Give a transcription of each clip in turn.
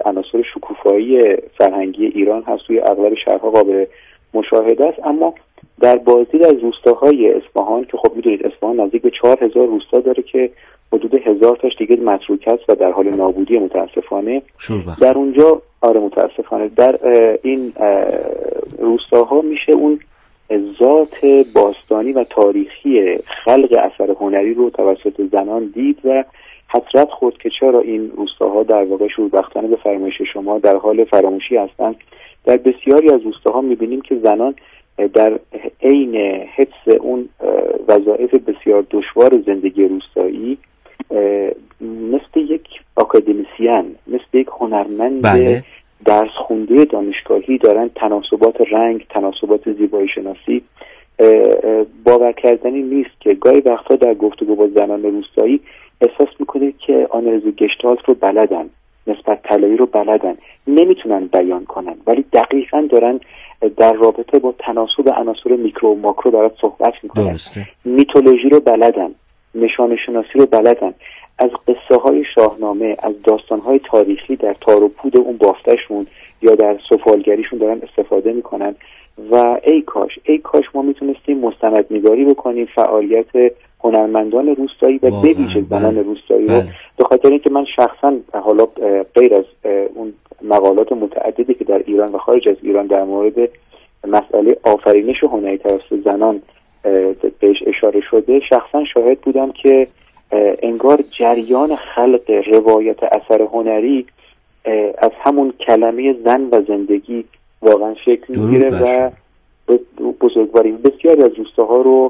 عناصر شکوفایی فرهنگی ایران هست، توی اغلب شهرها قابل مشاهده است. اما در بازدید از روستاهای اصفهان که خب میدونید اصفهان نزدیک به 4000 روستا داره که حدود 1000 تاش دیگه متروک است و در حال نابودی متاسفانه. در اونجا متاسفانه در این روستاها میشه اون ذات باستانی و تاریخی خلق اثر هنری رو توسط زنان دید و حسرت خورد که چرا این روستاها در واقع شوربختانه به فرمایش شما در حال فراموشی هستند. در بسیاری از روستاها میبینیم که زنان در عین حفظ اون وظایف بسیار دشوار زندگی روستایی مثل یک آکادمیسین، مثل یک هنرمند درس خونده دانشگاهی دارن تناسبات رنگ، تناسبات زیبایی شناسی. باور کردنی نیست که گاهی وقتا در گفتگو با زنان روستایی احساس میکنه که آنالیز گشتالت رو بلدن، نسبت طلایی رو بلدن، نمیتونن بیان کنن ولی دقیقاً دارن در رابطه با تناسب عناصر میکرو و ماکرو برات صحبت میکنن. میتولوژی رو بلدن، نشان شناسی رو بلدن، از قصه های شاهنامه، از داستان های تاریخی در تار و پود اون بافتشون یا در سفالگریشون دارن استفاده میکنن. و ای کاش ما میتونستیم مستندنگاری بکنیم فعالیت هنرمندان روستایی و به ویژه زنان روستایی رو، به خاطر اینکه من شخصا حالا غیر از اون مقالات متعددی که در ایران و خارج از ایران در مورد مسئله آفرینش هنری توسط زنان بهش اشاره شده، شخصا شاهد بودم که انگار جریان خلق روایت اثر هنری از همون کلمه زن و زندگی واقعا شکل میگیره و بزرگواری. بسیاری از روستاها رو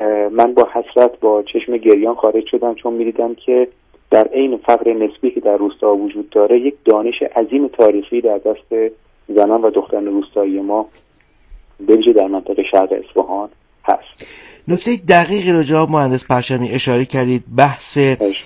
من با حسرت با چشم گریان خارج شدم، چون می‌دیدم که در عین فقر نسبی که در روستا وجود داره، یک دانش عظیم تاریخی در دست زنان و دختران روستایی ما به ویژه در منطقه شرق اصفهان هست. نکته دقیقی رو جناب مهندس پرچمی اشاره کردید، بحث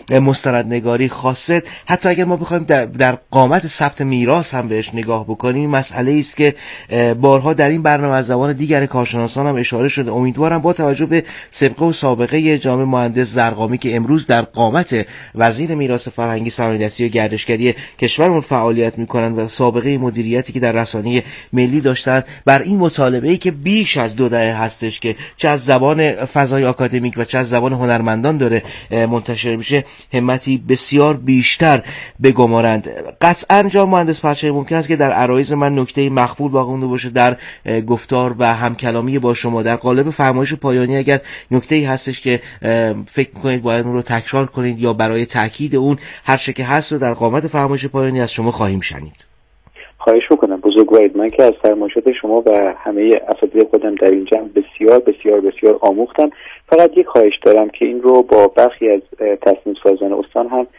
مستندنگاری خاصه. حتی اگر ما بخوایم در قامت ثبت میراث هم بهش نگاه بکنیم، مسئله است که بارها در این برنامه از زبان دیگر کارشناسان هم اشاره شده. امیدوارم با توجه به سابقه و سابقه جناب مهندس زرقامی که امروز در قامت وزیر میراث فرهنگی، صنایع‌دستی و گردشگری کشورمون فعالیت میکنن و سابقه مدیریتی که در رسانه ملی داشتن، بر این مطالبه‌ای که بیش از 2 دهه هستش که چه از زبان فضای آکادمیک و چه از زبان هنرمندان داره منتشر میشه، همتی بسیار بیشتر بگمارند. قطعاً جناب مهندس پرچمی ممکن است که در عرایض من نکته مخفول باقی مونده باشه در گفتار و همکلامی با شما. در قالب فرمایش پایانی اگر نکته‌ای هستش که فکر می‌کنید باید اون رو تکرار کنید یا برای تاکید اون هر چه که هست رو در قامت فرمایش پایانی از شما خواهیم شنید. خواهش میکنم. بزرگوارید. من که از فرمایشات شما و همه اساتید خودم در این جمع بسیار بسیار بسیار آموختم. فقط یک خواهش دارم که این رو با برخی از تصمیم سازان استان هم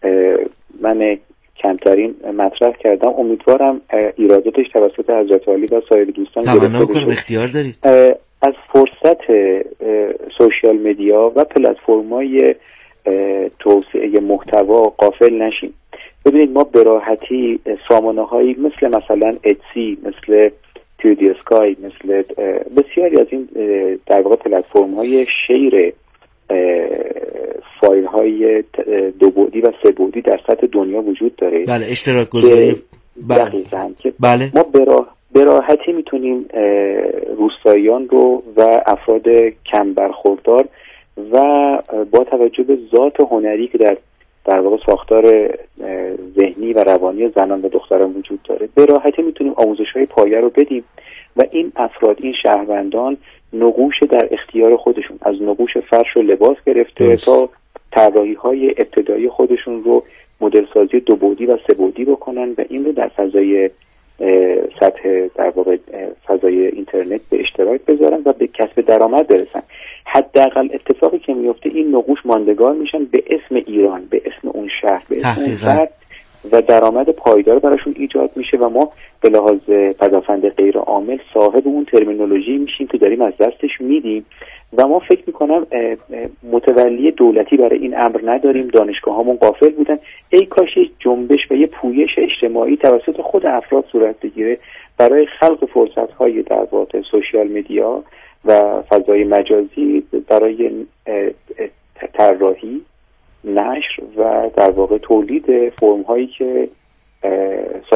من کمترین مطرح کردم. امیدوارم ایراداتش توسط حضرت عالی و سایر دوستان تمنا کنم. اختیار دارید. از فرصت سوشیال مدیا و پلتفرم‌های توسعه محتوا غافل نشیم. ببینید ما به راحتی سامانه‌هایی مثلا اتسی، مثل تیودی اسکای، مثل بسیاری از این در واقع پلتفرم‌های شیر فایل‌های 2 بعدی و 3 بعدی در سطح دنیا وجود داره. بله، اشتراک گذاری. دقیقاً که بله. ما به راحتی میتونیم روستاییان رو و افراد کم برخوردار و با توجه به ذات هنری که در واقع ساختار ذهنی و روانی زنان و دختران وجود داره، به راحتی میتونیم آموزش‌های پایه رو بدیم و این افراد، این شهروندان نقوش در اختیار خودشون، از نقوش فرش و لباس گرفته تا طراحی‌های ابتدایی خودشون رو مدل سازی 2 بعدی و 3 بعدی بکنن و این رو در فضای سطح در واقع فضای اینترنت به اشتراک بذارن و به کسب درآمد برسن. حداقل اتفاقی که میفته این نقوش ماندگار میشن به اسم ایران، به اسم اون شهر، به اسم اون فرد و درآمد پایدار براشون ایجاد میشه و ما به لحاظ پدافند غیر عامل صاحب اون ترمینولوژی میشیم که داریم از دستش میدیم و ما فکر میکنم متولی دولتی برای این امر نداریم. دانشگاهامون غافل بودن. ای کاش یک جنبش و یه پویش اجتماعی توسط خود افراد صورت بگیره برای خلق فرصت‌های در واقع سوشیال مدیا و فضای مجازی برای طراحی، نشر و در واقع تولید فرم‌هایی که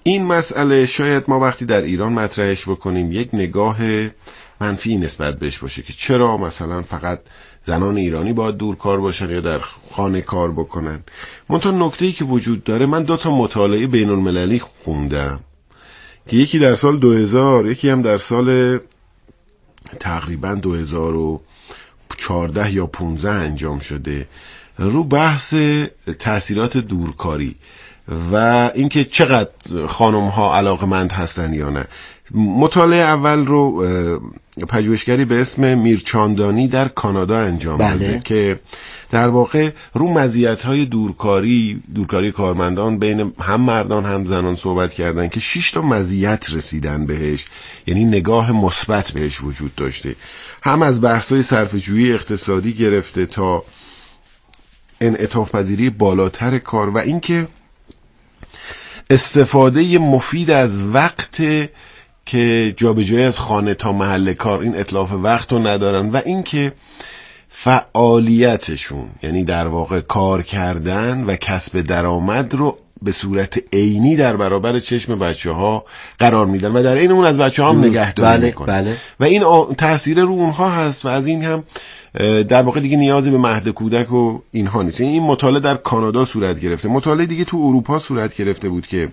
این مسئله شاید ما وقتی در ایران مطرحش بکنیم یک نگاه منفی نسبت بهش باشه که چرا مثلا فقط زنان ایرانی باید دورکار باشن یا در خانه کار بکنن. منتها نکته‌ای که وجود داره، من 2 مطالعه بین المللی خوندم که یکی در سال 2000 یکی هم در سال تقریبا 2014 یا 15 انجام شده رو بحث تأثیرات دورکاری و اینکه چقدر خانم ها علاقمند هستن یا نه. مطالعه اول رو پژوهشگری به اسم میرچاندانی در کانادا انجام داده که در واقع رو مزیت‌های دورکاری کارمندان بین هم مردان هم زنان صحبت کردن که 6 مزیت رسیدن بهش، یعنی نگاه مثبت بهش وجود داشته، هم از بحث‌های صرفه‌جویی اقتصادی گرفته تا انعطاف پذیری بالاتر کار و اینکه استفاده مفید از وقت که جابجایی از خانه تا محل کار، این اتلاف وقت رو ندارن و اینکه فعالیتشون، یعنی در واقع کار کردن و کسب درآمد رو به صورت عینی در برابر چشم بچه‌ها قرار میدن و در این اون از بچه‌ها هم نگهداری میکنن و این تأثیر رو اونها هست و از این هم در واقع دیگه نیازی به مهد کودک و اینها نیست. این مطالعه در کانادا صورت گرفته. مطالعه دیگه تو اروپا صورت گرفته بود که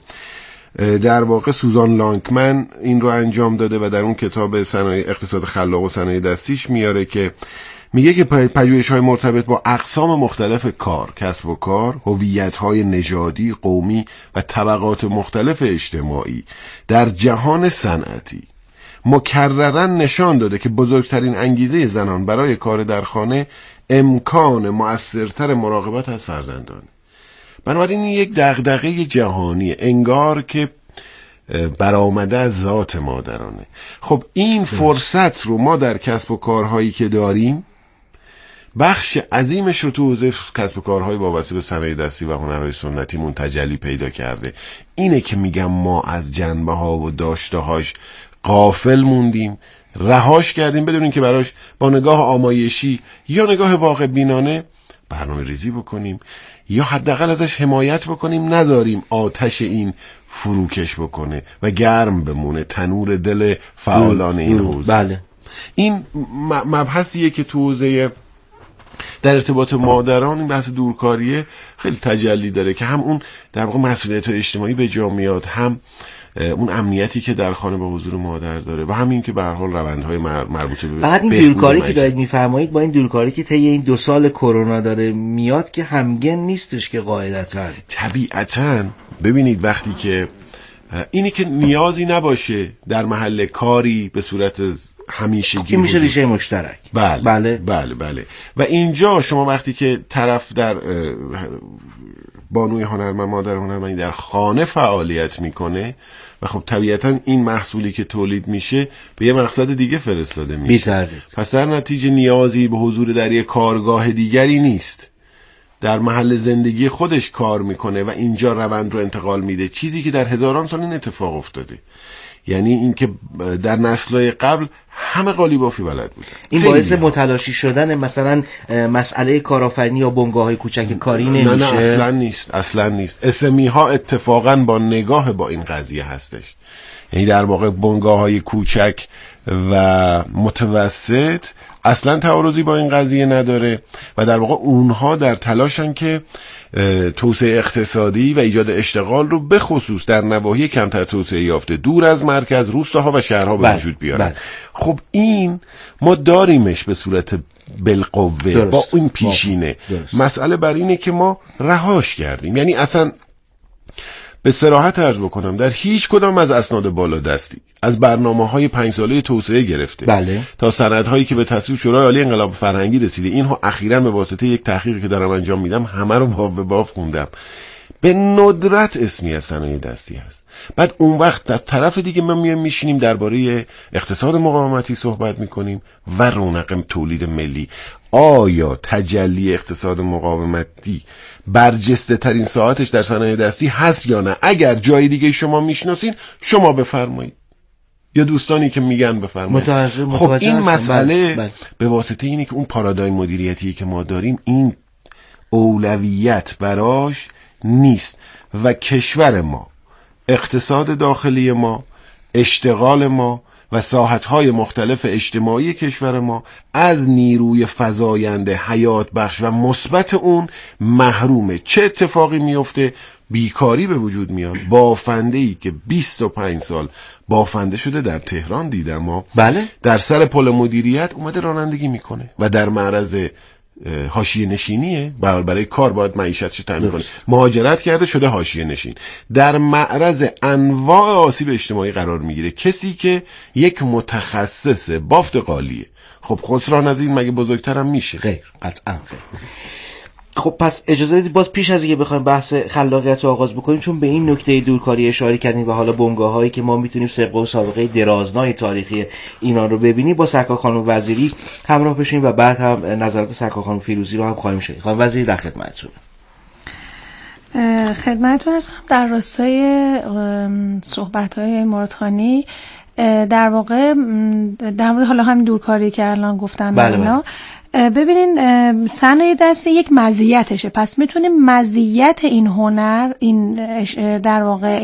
در واقع سوزان لانکمن این رو انجام داده و در اون کتاب صنایع اقتصاد خلاق و صنایع دستیش میاره که میگه که پژوهش‌های مرتبط با اقسام مختلف کار، کسب و کار، هویت‌های نژادی، قومی و طبقات مختلف اجتماعی در جهان صنعتی مکرراً نشان داده که بزرگترین انگیزه زنان برای کار در خانه امکان مؤثرتر مراقبت از فرزندان. بنابراین این یک دغدغه جهانیه، انگار که برآمده از ذات مادرانه. خب این فرصت رو ما در کسب و کارهایی که داریم، بخش عظیمش رو تو حوزه کسب و کارهای وابسته به صنایع دستی و هنرهای سنتیمون تجلی پیدا کرده. اینه که میگم ما از جنبه ها و داشته هاش غافل موندیم، رهاش کردیم بدون اینکه براش با نگاه آمایشی یا نگاه واقع بینانه برنامه ریزی بکنیم یا حداقل ازش حمایت بکنیم، نذاریم آتش این فروکش بکنه و گرم بمونه تنور دل فعالان این حوزه. بله. این مبحثیه که تو حوزه در ارتباط مادران، این بحث دورکاریه خیلی تجلی داره که هم اون در واقع مسئولیت اجتماعی به جا میاد، هم اون امنیتی که در خانه با حضور مادر داره و همین که به هر حال روندهای مربوطه به بعد این دورکاری که دارید میفرمایید با این دورکاری که طی این 2 سال کرونا داره میاد که همگن نیستش که قاعدتاً. طبیعتاً ببینید وقتی که اینی که نیازی نباشه در محل کاری به صورت همیشگی این میشه ریشه مشترک. بله. و اینجا شما وقتی که طرف در بانوی هنرمند، مادر هنرمندی در خانه فعالیت میکنه و خب طبیعتا این محصولی که تولید میشه به یه مقصد دیگه فرستاده میشه، پس در نتیجه نیازی به حضور در یه کارگاه دیگری نیست، در محل زندگی خودش کار میکنه و اینجا روند رو انتقال میده، چیزی که در هزاران سال این اتفاق افتاده. یعنی اینکه در نسل‌های قبل همه قالیبافی بلد بودن. این باعث متلاشی شدن مثلا مسئله کارآفرینی یا بنگاه‌های کوچک کاری نمیشه؟ نه اصلا نیست. اسمی ها اتفاقا با نگاه با این قضیه هستش. یعنی در واقع بنگاه‌های کوچک و متوسط اصلا تعارضی با این قضیه نداره و در واقع اونها در تلاشن که توسعه اقتصادی و ایجاد اشتغال رو به خصوص در نواحی کمتر توسعه یافته دور از مرکز، روستاها و شهرها به وجود بیارن. خب این ما داریمش به صورت بالقوه با این پیشینه. مسئله بر اینه که ما رهاش کردیم. یعنی اصلا به صراحت عرض بکنم در هیچ کدام از اسناد بالادستی، از برنامه‌های 5 ساله توسعه گرفته تا سندهایی که به تصویب شورای عالی انقلاب فرهنگی رسیده، اینها اخیراً به واسطه یک تحقیقی که دارم انجام میدم همه رو به باب خوندم، به ندرت اسمی از صنایع دستی هست. بعد اون وقت از طرف دیگه ما میشینیم درباره اقتصاد مقاومتی صحبت میکنیم و رونق تولید ملی. آیا تجلی اقتصاد مقاومتی برجسته ترین ساعتش در صنایع دستی هست یا نه؟ اگر جای دیگه شما میشناسین شما بفرمایید یا دوستانی که میگن بفرمایید. خب این مسئله به واسطه اینه که اون پارادایم مدیریتی که ما داریم این اولویت براش نیست و کشور ما اقتصاد داخلی ما، اشتغال ما و ساحت‌های مختلف اجتماعی کشور ما از نیروی فزاینده، حیات بخش و مثبت اون محرومه. چه اتفاقی میفته؟ بیکاری به وجود میاد. بافنده‌ای که 25 سال بافنده شده در تهران دیدم ما، بله، در سر پل مدیریت اومده رانندگی میکنه و در معرض حاشیه نشینیه. برای کار باید معیشتش تامین کنه، مهاجرت کرده شده حاشیه نشین، در معرض انواع آسیب اجتماعی قرار میگیره. کسی که یک متخصص بافت قالیه، خب خسران از این مگه بزرگترم میشه؟ غیر، قطعا غیر. خب پس اجازه بدید باز پیش از اینکه بخوایم بحث خلاقیت رو آغاز بکنیم، چون به این نکته دورکاری اشاره کردیم و حالا بنگاه‌هایی که ما میتونیم سابقه و سابقه درازنای تاریخی ایران رو ببینیم، با سرکار خانم وزیری همراه بشیم و بعد هم نظرات سرکار خانم فیروزی رو هم خواهیم شنید. خانم وزیری در خدمتتون. خدمتتون هستم. در راستای صحبت‌های مرادخانی در واقع در مورد حالا همین دورکاری که الان گفتن، بله. ببینین صنایع دستی یک مزیتشه، پس میتونیم مزیت این هنر، این در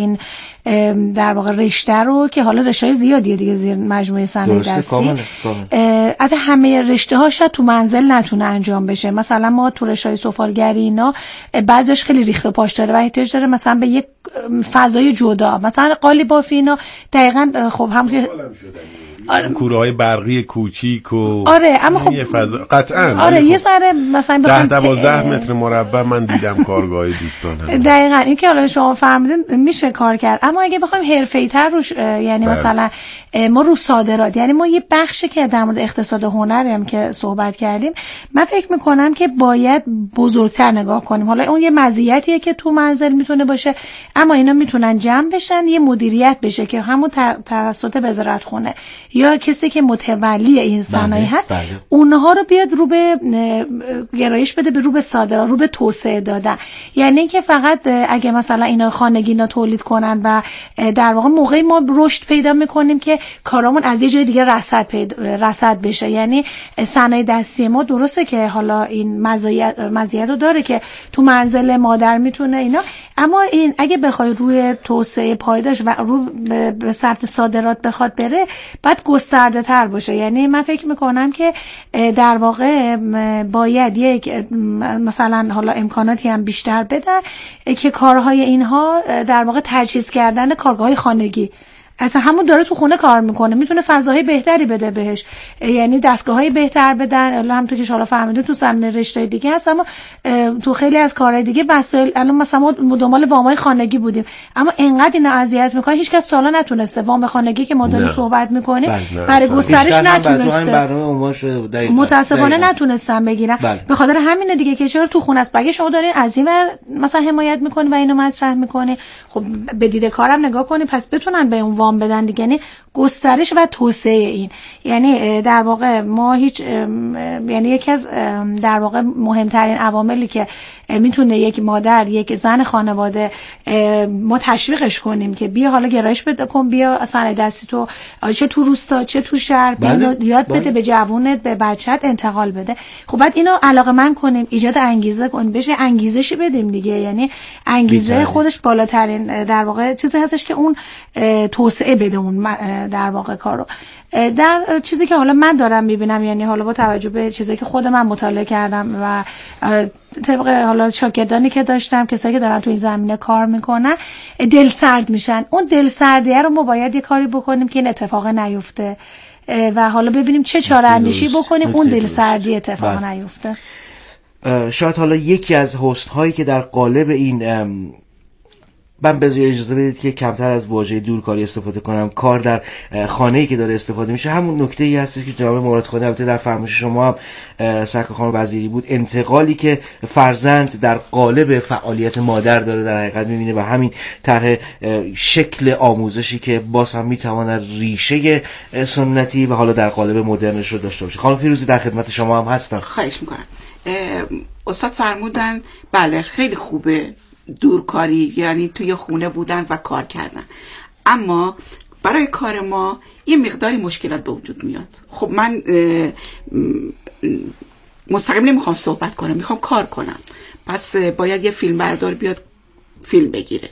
واقع رشته رو که حالا رشته‌های زیادیه دیگه زیر مجموعه صنایع دستی، البته همه رشته ها شاید تو منزل نتونه انجام بشه. مثلا ما تو رشته‌های سفالگری اینا بعضیش خیلی ریخت و پاش داره و احتیاج داره مثلا به یک فضای جدا، مثلا قالی بافی اینا دقیقاً خب هم کوره‌های برقی کوچیک و آره، اما خب یه فضا قطعاً آره یه سره مثلا 10-12 متر مربع من دیدم کارگاه دوستان هم. دقیقاً این که حالا شما فرمودین میشه کار کرد، اما اگه بخوایم حرفه‌ای‌تر روش، یعنی مثلا ما رو صادرات، یعنی ما یه بخشی که در مورد اقتصاد هنر هم که صحبت کردیم، من فکر میکنم که باید بزرگتر نگاه کنیم. حالا اون یه مزیتیه که تو منزل میتونه باشه، اما اینا میتونن جمع بشن، یه مدیریت بشه که همون توسط وزارت خونه یا کسی که متولی این صنایع هست، اونها رو بیاد رو به گرایش بده به رو به صادرات، رو به توسعه دادن. یعنی اینکه فقط اگه مثلا اینا خانگی اینا تولید کنن و در واقع موقعی ما رشد پیدا میکنیم که کارامون از یه جای دیگه رصد بشه. یعنی صنایع دستی ما درسته که حالا این مزیت رو داره که تو منزل مادر میتونه اینا، اما این اگه بخوای روی توسعه پایدار و رو به سمت صادرات بخواد بره، بعد گسترده تر باشه. یعنی من فکر میکنم که در واقع باید یک مثلا حالا امکاناتی هم بیشتر بده که کارهای اینها در واقع تجهیز کردن کارگاه‌های خانگی، اصلا همون داره تو خونه کار میکنه، میتونه فضاهای بهتری بده بهش، یعنی دستگاه‌های بهتر بدن. همونطور که شما فهمیدین تو زمینه رشته دیگه هست، اما تو خیلی از کارهای دیگه وسایل، الان مثلا ما دنبال وامای خانگی بودیم، اما انقدر اینا اذیت میکنه، هیچ کس تا حالا نتونسته وام خانگی که ما داریم صحبت میکنیم برای گسترش نتونسته، متاسفانه نتونستن بگیرن. به خاطر همین دیگه که چرا تو خونه است، بگه شما دارین از این ور مثلا حمایت میکنین و اینو مطرح میکنین، خب به دید کارم نگاه کنین، پس بتونن به اون وام بدن دیگه. یعنی گسترش و توسعه این، یعنی در واقع ما هیچ، یعنی یکی از در واقع مهمترین عواملی که میتونه یک مادر، یک زن خانواده ما تشویقش کنیم که بیا حالا گرایش بده کن، بیا صنایع دستی تو چه تو روستا چه تو شهر یاد بده، به جوونت به بچت انتقال بده. خب بعد اینو علاقه‌مند کنیم، ایجاد انگیزه کنیم، بهش انگیزشی بدیم دیگه. یعنی انگیزه خودش بالاترین در واقع چیزی هستش که اون توسعه بده اون در واقع کارو. در چیزی که حالا من دارم میبینم، یعنی حالا با توجه به چیزی که خود من مطالعه کردم و طبق حالا شاگردانی که داشتم، کسایی که دارن تو این زمینه کار میکنن، دل سرد میشن. اون دل سردیه رو ما باید یه کاری بکنیم که این اتفاق نیفته و حالا ببینیم چه چاره اندیشی بکنیم اون دل سردی اتفاق نیفته. شاید حالا یکی از هست هایی که در قالب این، من بذارید اجازه بدید که کمتر از واژه دورکاری استفاده کنم، کار در خانه‌ای که داره استفاده میشه، همون نکته‌ای هستش که جناب مرادخانی البته در فرمایش شما هم سرکار خانم وزیری بود، انتقالی که فرزند در قالب فعالیت مادر داره در حقیقت می‌بینه و همین طرح شکل آموزشی که باز هم میتواند ریشه سنتی و حالا در قالب مدرنش رو داشته باشه. خانم فیروزی در خدمت شما هم هستم. خواهش میکنم. استاد فرمودن بله خیلی خوبه دورکاری، یعنی توی خونه بودن و کار کردن، اما برای کار ما یه مقداری مشکلات به وجود میاد. خب من مستقیم نمیخوام صحبت کنم، میخوام کار کنم، پس باید یه فیلم بردار بیاد فیلم بگیره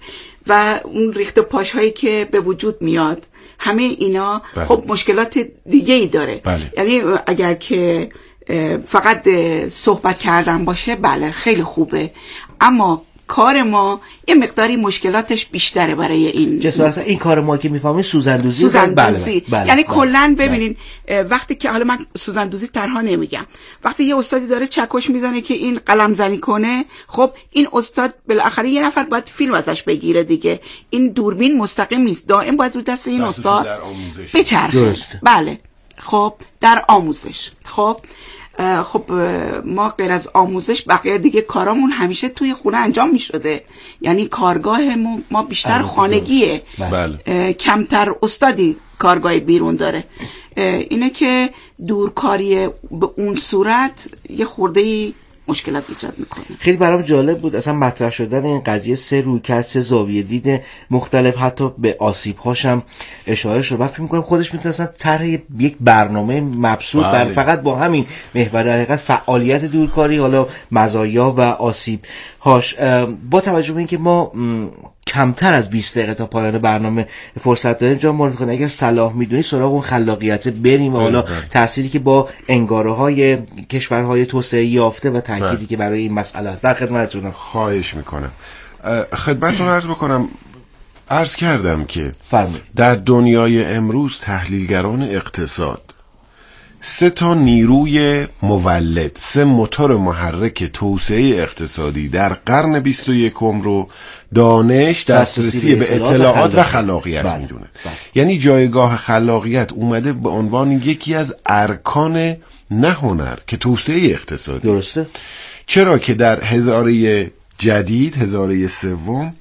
و اون ریخت و پاش هایی که به وجود میاد، همه اینا خب مشکلات دیگه ای داره. یعنی اگر که فقط صحبت کردن باشه بله خیلی خوبه، اما کار ما یه مقداری مشکلاتش بیشتره برای این جسارت. این کار ما که میفهمیم سوزندوزی. یعنی کلن ببینین وقتی که حالا من سوزندوزی تنها نمیگم، وقتی یه استادی داره چکش میزنه که این قلم زنی کنه، خب این استاد بالاخره یه نفر باید فیلم ازش بگیره دیگه. این دوربین مستقیم نیست، دائم باید رو دست این استاد بچرخه. بله خب در آموزش. خب ما غیر از آموزش بقیه دیگه کارامون همیشه توی خونه انجام می شده. یعنی کارگاه ما بیشتر خانگیه. کمتر استادی کارگاه بیرون داره. اینه که دورکاری به اون صورت یه خورده‌ای مشکلات ایجاد میکنه. خیلی برام جالب بود اصلا مطرح شدن این قضیه، 3 رویکرد، 3 زاویه دید مختلف، حتی به آسیب‌هاش هم اشاره شد. من فکر می‌کنم خودش میتونه اصلا طرح یک برنامه مبسوط بر فقط با همین محور در حقیقت فعالیت دورکاری، حالا مزایا و آسیب‌هاش. با توجه به اینکه ما کمتر از 20 دقیقه تا پایان برنامه فرصت داریم، جان مورد خانم اگر صلاح میدونی سراغ اون خلاقیت بریم و حالا تأثیری که با انگاره‌های کشورهای توسعه یافته و تأکیدی که برای این مسئله است. در خدمتتونم. خواهش میکنم. خدمتتون عرض کردم که در دنیای امروز تحلیلگران اقتصاد 3 نیروی مولد، 3 موتور محرک توسعه اقتصادی در قرن 21 رو دانش، دسترسی به اطلاعات و خلاقیت میدونه. یعنی جایگاه خلاقیت اومده به عنوان یکی از ارکان نه هنر که توسعه اقتصادی. درسته. چرا که در هزاره جدید، هزاره سوم،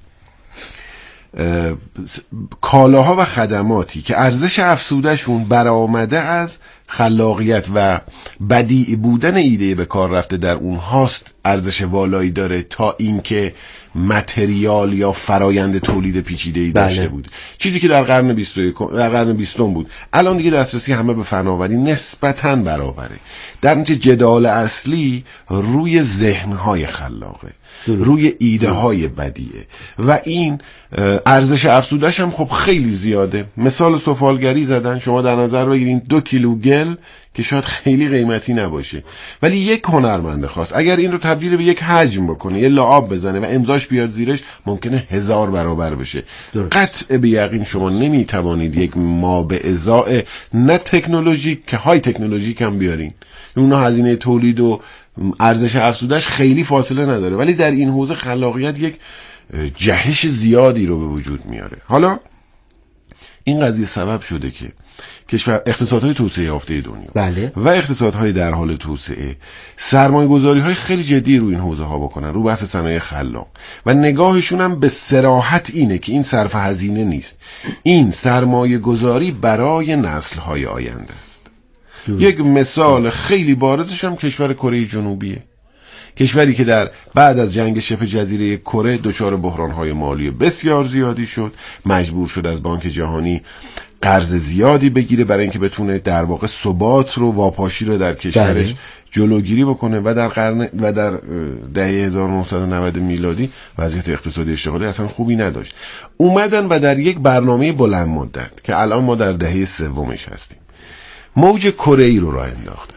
کالاها و خدماتی که ارزش افزودهشون برآمده از خلاقیت و بدیع بودن ایده به کار رفته در اونهاست ارزش والایی داره تا اینکه متریال یا فرایند تولید پیچیده‌ای داشته بود. چیزی که در قرن 20 بود. الان دیگه دسترسی همه به فناوری نسبتاً برابره. در نتیجه جدال اصلی روی ذهن‌های خلاقه، روی ایده های بدیعه و این ارزش افزودش هم خب خیلی زیاده. مثال سفالگری زدن، شما در نظر بگیرین 2 کیلو گل که شاید خیلی قیمتی نباشه، ولی یک هنرمند خاص اگر این رو تبدیل به یک حجم بکنه، یه لعاب بزنه و امضاش بیاد زیرش، ممکنه 1000 برابر بشه. قطع به یقین شما نمیتوانید یک ما به ازای نه تکنولوژیک که های تکنولوژیک هم بیارین. اونها هزینه تولید و ارزش افزودش خیلی فاصله نداره، ولی در این حوزه خلاقیت یک جهش زیادی رو به وجود میاره. حالا این قضیه سبب شده که اقتصادهای توسعه یافته دنیا و اقتصادهای در حال توسعه سرمایه‌گذاری‌های خیلی جدی رو این حوزه ها بکنن، رو بحث صنایع خلاق، و نگاهشون هم به صراحت اینه که این صرف هزینه نیست، این سرمایه‌گذاری برای نسل‌های آینده است. یک مثال خیلی بارزش هم کشور کره جنوبیه، کشوری که در بعد از جنگ شبه جزیره کره دچار بحران‌های مالی بسیار زیادی شد، مجبور شد از بانک جهانی قرض زیادی بگیره برای اینکه بتونه در واقع ثبات رو، واپاشی رو در کشورش جلوگیری بکنه و در دهه 1990 میلادی وضعیت اقتصادی اشتغالی اصلا خوبی نداشت. اومدن و در یک برنامه بلند مدت که الان ما در دهه سومش هستیم، موج کره‌ای رو راه انداختن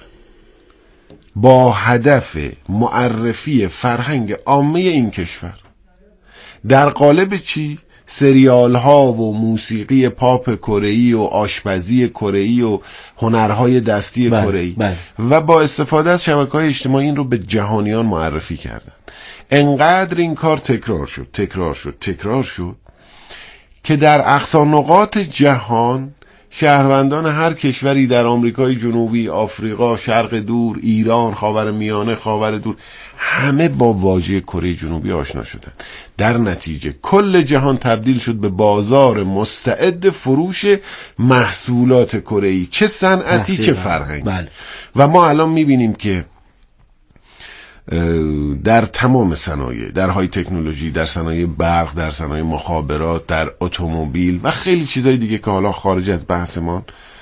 با هدف معرفی فرهنگ عامه این کشور. در قالب چی؟ سریال ها و موسیقی پاپ کره‌ای و آشپزی کره‌ای و هنرهای دستی کره‌ای و با استفاده از شبکه‌های اجتماعی این رو به جهانیان معرفی کردن. انقدر این کار تکرار شد که در اقصا نقاط جهان شهروندان هر کشوری در آمریکای جنوبی، آفریقا، شرق دور، ایران، خاورمیانه، خاور دور، همه با واژه کره جنوبی آشنا شدن. در نتیجه کل جهان تبدیل شد به بازار مستعد فروش محصولات کره‌ای، چه صنعتی چه فرهنگی. و ما الان میبینیم که در تمام صنایع، در های تکنولوژی، در صنایع برق، در صنایع مخابرات، در اتومبیل و خیلی چیزای دیگه که حالا خارج از بحثمان